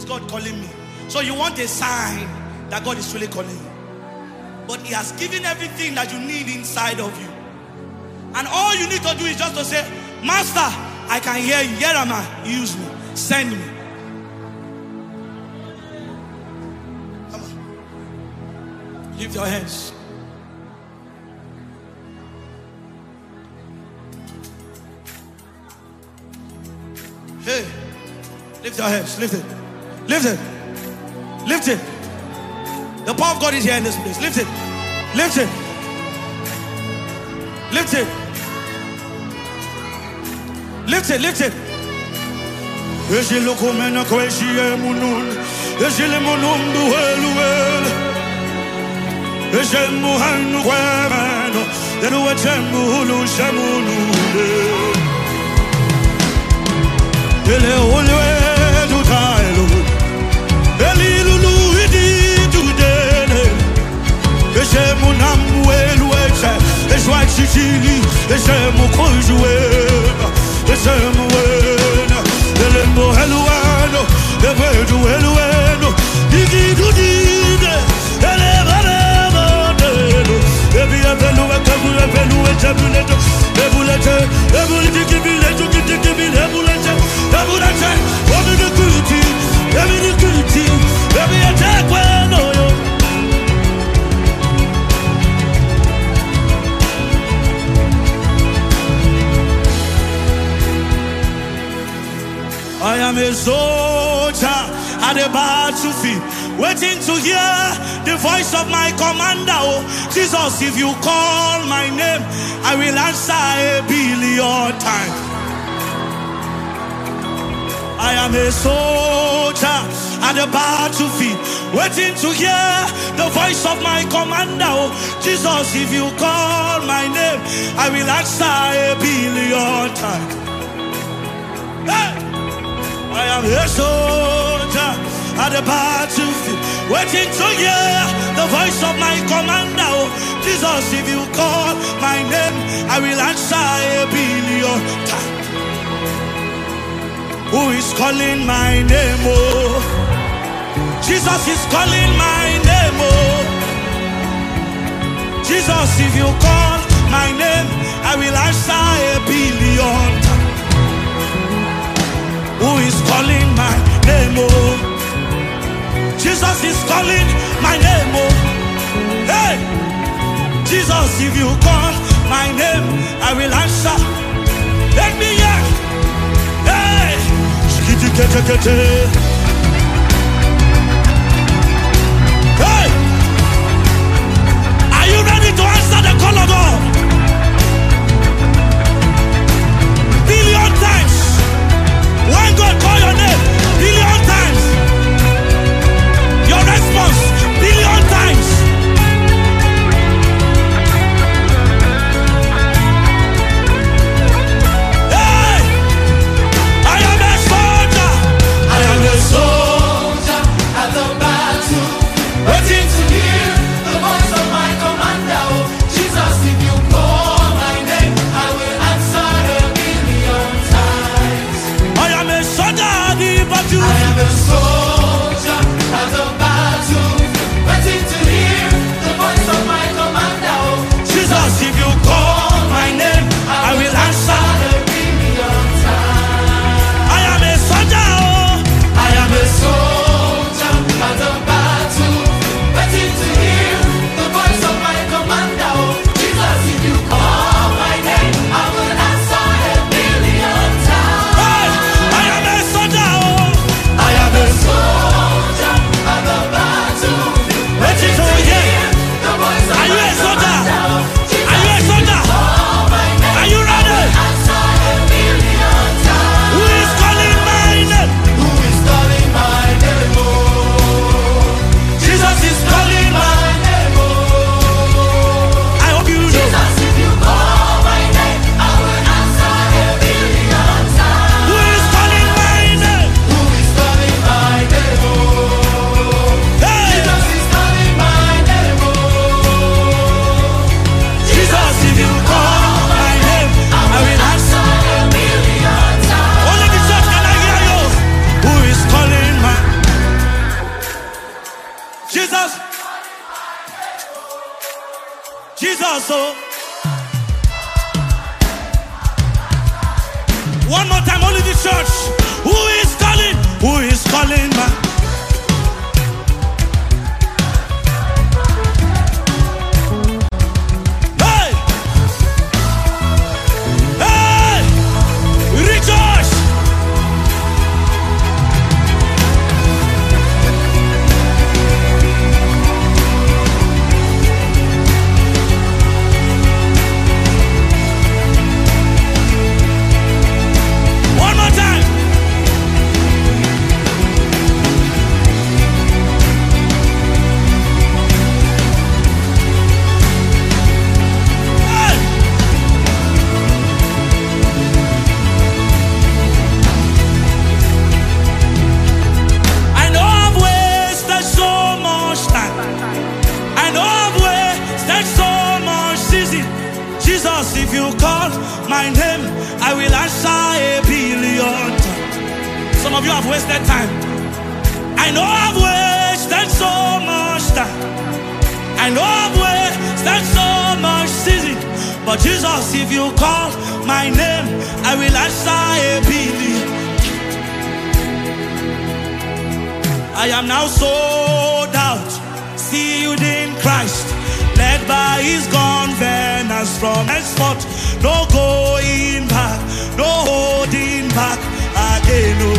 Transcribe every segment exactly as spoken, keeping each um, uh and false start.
God calling me? So you want a sign that God is really calling you. But he has given everything that you need inside of you. And all you need to do is just to say, Master, I can hear you. Here am I. Use me. Send me. Come on. Lift your hands. Hey. Lift your hands. Lift it. Lift it. Lift it. The power of God is here in this place. Lift it. Lift it. Lift it. Lift it. Lift it. I am a soldier at the battlefield, waiting to hear the voice of my commander. Oh, Jesus, if you call my name, I will answer a billion times. I am a soldier at the battlefield, waiting to hear the voice of my commander. Oh, Jesus, if you call my name, I will answer a billion times. Hey! I am a soldier at the battlefield, waiting to hear the voice of my commander. Oh, Jesus, if you call my name, I will answer a billion times. Who is calling my name? Oh, Jesus is calling my name. Oh, Jesus, if you call my name, I will answer a billion times. Who is calling my name? Oh, Jesus is calling my name. Oh, hey, Jesus, if you call my name, I will answer. Let me hear. Hey, hey, are you ready to answer the call of God? Billion times. When God call your name, billion times. Your response, billion times. Hey! I am a soldier. I am a soldier at the battle, waiting to hear the voice of my commander. Oh, Jesus, if you Jesus, oh. One more time, only the church. Who is calling? Who is calling back? Hey! Hey! Rejoice! One more time. Hey! I know I've wasted so much time. I know I've wasted so much season. Jesus, if you call my name, I will answer a billion times. Some of you have wasted time. I know I've wasted so much time. I know I've wasted so much season. But Jesus, if you call my name, I will answer a billion. I am now sold out, sealed in Christ, led by his covenants from henceforth. No going back, no holding back again. No.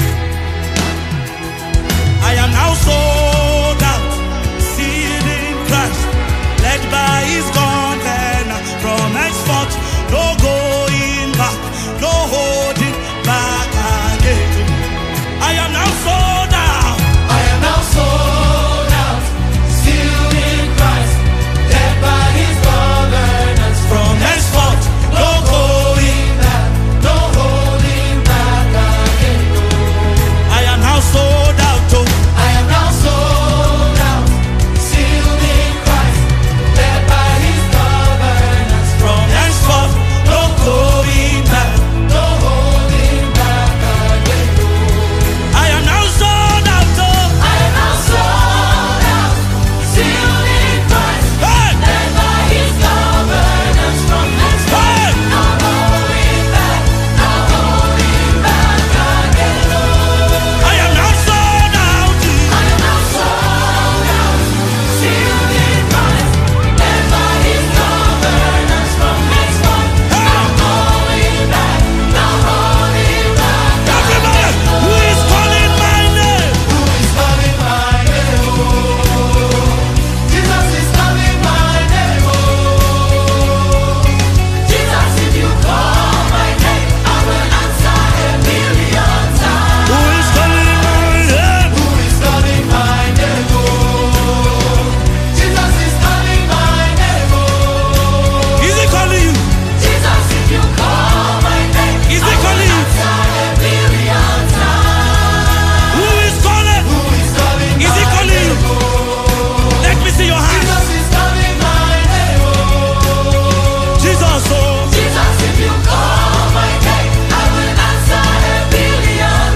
I am now sold out, sealed in Christ, led by his covenants from henceforth. No going back, no holding back again. I am now sold out. I am now sold out, sealed in Christ, led by his covenants From henceforth, no going back, no holding back again. I am now sold out. Oh. I am now sold out, sealed in Christ, led by his covenants From henceforth, no going back. no holding back again. I am now sold out. Oh. I am now sold out, sealed in Christ, Hey! led by his covenants from henceforth. Hey! No holding back, no holding back again. I am now sold out. I am now sold out, sealed in Christ, led by his covenants from henceforth. No holding back, no holding back. Everybody, who is calling my name? Who is calling my name? Oh, Jesus is calling my name. Oh, Jesus, if you call my name, I will answer a million times. Who is calling my name? Who is calling my name? Oh, Jesus is calling my name. Oh, Is he calling you? Jesus, if you call my name, Is I he will calling you? answer a million times. Who is calling? Who is calling Is he my calling you? name? Oh, Let me see your hands. Jesus is calling my name. Oh, Jesus, oh. Jesus, if you call my name, I will answer a billion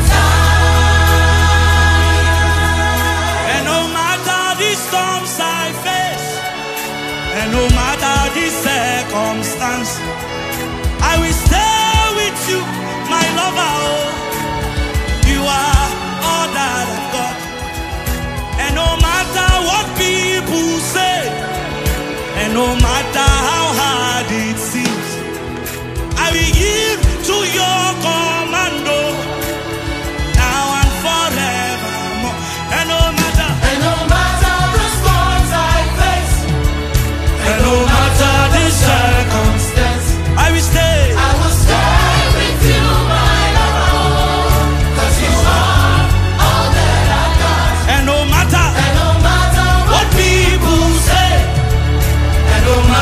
times. And no matter the storms I face, and no matter the circumstance, I will stay with you, my lover. Oh. You are all that I've got. And no matter what people say, and no matter how hard it seems, I will yield to your commando now and forevermore. And no matter, And no matter the storms I face, and no matter the circumstance, I will stay. I will stay with you, my Lord, 'cause you are all that I got. And no matter And no matter what what people say, and no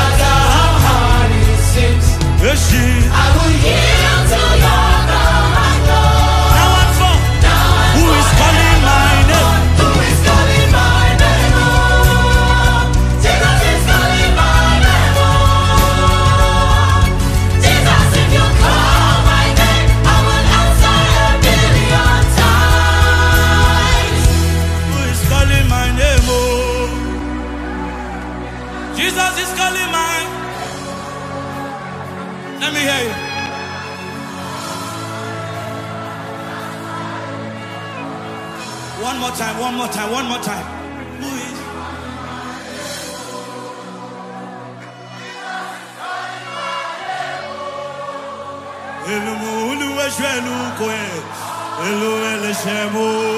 me hear you. One more time, one more time, one more time. Who is?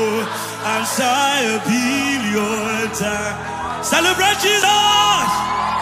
Celebrate Jesus!